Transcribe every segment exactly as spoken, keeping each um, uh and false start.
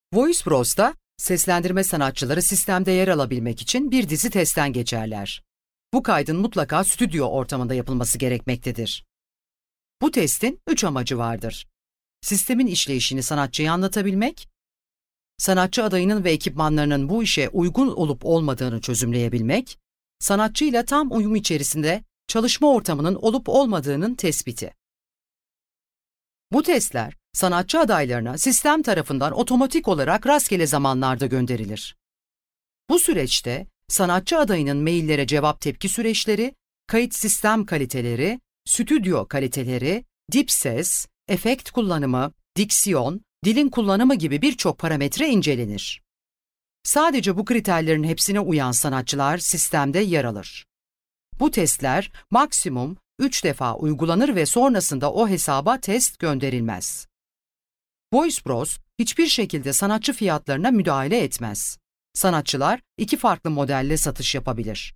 VoicePros'ta seslendirme sanatçıları sistemde yer alabilmek için bir dizi testten geçerler. Bu kaydın mutlaka stüdyo ortamında yapılması gerekmektedir. Bu testin üç amacı vardır. Sistemin işleyişini sanatçıya anlatabilmek, sanatçı adayının ve ekipmanlarının bu işe uygun olup olmadığını çözümleyebilmek, sanatçıyla tam uyum içerisinde çalışma ortamının olup olmadığının tespiti. Bu testler, sanatçı adaylarına sistem tarafından otomatik olarak rastgele zamanlarda gönderilir. Bu süreçte, sanatçı adayının maillere cevap tepki süreçleri, kayıt sistem kaliteleri, stüdyo kaliteleri, dip ses, efekt kullanımı, diksiyon, dilin kullanımı gibi birçok parametre incelenir. Sadece bu kriterlerin hepsine uyan sanatçılar sistemde yer alır. Bu testler maksimum üç defa uygulanır ve sonrasında o hesaba test gönderilmez. VoicePros hiçbir şekilde sanatçı fiyatlarına müdahale etmez. Sanatçılar iki farklı modelle satış yapabilir.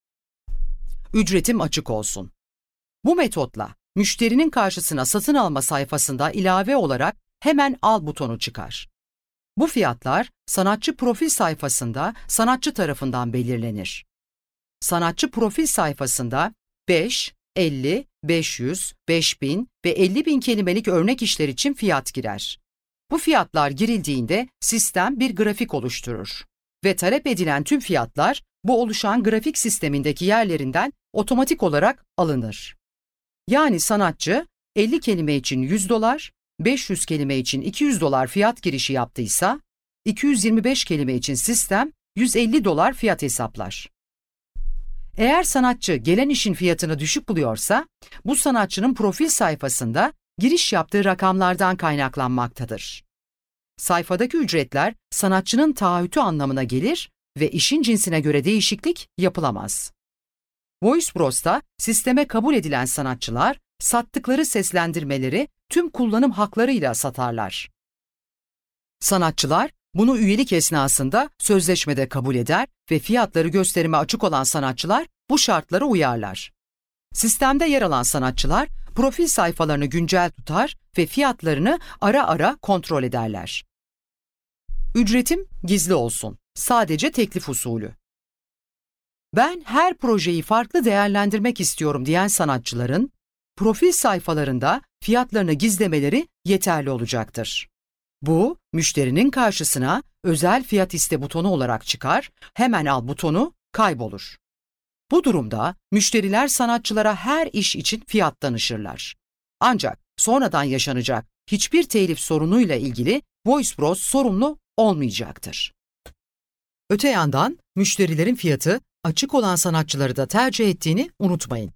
Ücretim açık olsun. Bu metotla müşterinin karşısına satın alma sayfasında ilave olarak hemen al butonu çıkar. Bu fiyatlar sanatçı profil sayfasında sanatçı tarafından belirlenir. Sanatçı profil sayfasında beş, elli, beş yüz, beş bin ve elli bin kelimelik örnek işler için fiyat girer. Bu fiyatlar girildiğinde sistem bir grafik oluşturur ve talep edilen tüm fiyatlar bu oluşan grafik sistemindeki yerlerinden otomatik olarak alınır. Yani sanatçı elli kelime için yüz dolar, beş yüz kelime için iki yüz dolar fiyat girişi yaptıysa, iki yüz yirmi beş kelime için sistem yüz elli dolar fiyat hesaplar. Eğer sanatçı gelen işin fiyatını düşük buluyorsa, bu sanatçının profil sayfasında giriş yaptığı rakamlardan kaynaklanmaktadır. Sayfadaki ücretler sanatçının taahhütü anlamına gelir ve işin cinsine göre değişiklik yapılamaz. VoicePros'ta sisteme kabul edilen sanatçılar, sattıkları seslendirmeleri tüm kullanım haklarıyla satarlar. Sanatçılar, bunu üyelik esnasında sözleşmede kabul eder ve fiyatları gösterime açık olan sanatçılar bu şartlara uyarlar. Sistemde yer alan sanatçılar, profil sayfalarını güncel tutar ve fiyatlarını ara ara kontrol ederler. Ücretim gizli olsun, sadece teklif usulü. Ben her projeyi farklı değerlendirmek istiyorum diyen sanatçıların, profil sayfalarında fiyatlarını gizlemeleri yeterli olacaktır. Bu, müşterinin karşısına özel fiyat iste butonu olarak çıkar, hemen al butonu kaybolur. Bu durumda müşteriler sanatçılara her iş için fiyat danışırlar. Ancak sonradan yaşanacak hiçbir telif sorunuyla ilgili VoicePros sorumlu olmayacaktır. Öte yandan müşterilerin fiyatı açık olan sanatçıları da tercih ettiğini unutmayın.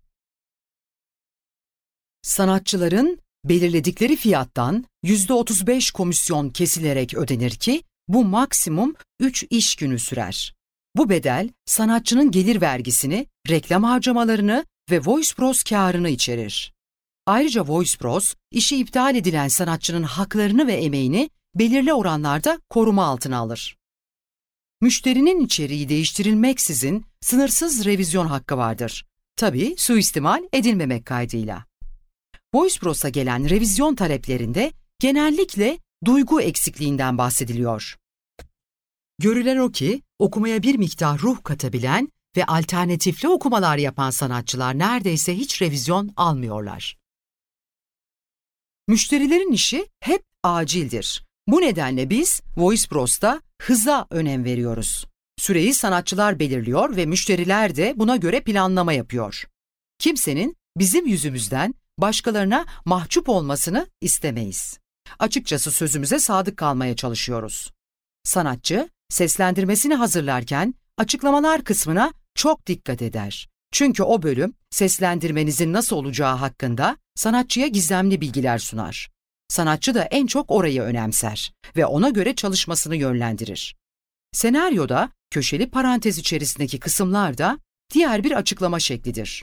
Sanatçıların belirledikleri fiyattan yüzde otuz beş komisyon kesilerek ödenir ki bu maksimum üç iş günü sürer. Bu bedel sanatçının gelir vergisini, reklam harcamalarını ve VoicePros kârını içerir. Ayrıca VoicePros, işi iptal edilen sanatçının haklarını ve emeğini belirli oranlarda koruma altına alır. Müşterinin içeriği değiştirilmeksizin sınırsız revizyon hakkı vardır. Tabii suistimal edilmemek kaydıyla. VoicePros'a gelen revizyon taleplerinde genellikle duygu eksikliğinden bahsediliyor. Görülen o ki, okumaya bir miktar ruh katabilen ve alternatifli okumalar yapan sanatçılar neredeyse hiç revizyon almıyorlar. Müşterilerin işi hep acildir. Bu nedenle biz VoicePros'ta hıza önem veriyoruz. Süreyi sanatçılar belirliyor ve müşteriler de buna göre planlama yapıyor. Kimsenin bizim yüzümüzden başkalarına mahcup olmasını istemeyiz. Açıkçası sözümüze sadık kalmaya çalışıyoruz. Sanatçı, seslendirmesini hazırlarken açıklamalar kısmına çok dikkat eder. Çünkü o bölüm seslendirmenizin nasıl olacağı hakkında sanatçıya gizemli bilgiler sunar. Sanatçı da en çok orayı önemser ve ona göre çalışmasını yönlendirir. Senaryoda köşeli parantez içerisindeki kısımlar da diğer bir açıklama şeklidir.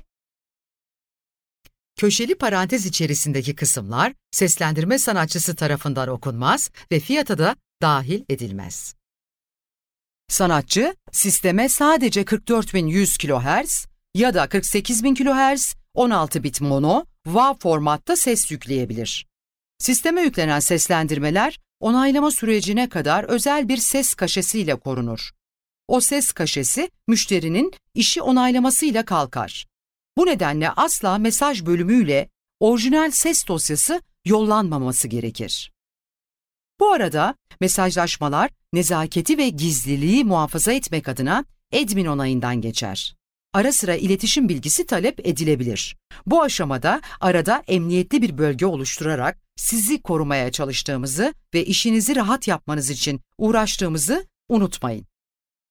Köşeli parantez içerisindeki kısımlar seslendirme sanatçısı tarafından okunmaz ve fiyata da dahil edilmez. Sanatçı, sisteme sadece kırk dört bin yüz kilohertz ya da kırk sekiz bin kilohertz, on altı bit mono, WAV formatta ses yükleyebilir. Sisteme yüklenen seslendirmeler onaylama sürecine kadar özel bir ses kaşesiyle korunur. O ses kaşesi müşterinin işi onaylamasıyla kalkar. Bu nedenle asla mesaj bölümüyle orijinal ses dosyası yollanmaması gerekir. Bu arada mesajlaşmalar nezaketi ve gizliliği muhafaza etmek adına admin onayından geçer. Ara sıra iletişim bilgisi talep edilebilir. Bu aşamada arada emniyetli bir bölge oluşturarak sizi korumaya çalıştığımızı ve işinizi rahat yapmanız için uğraştığımızı unutmayın.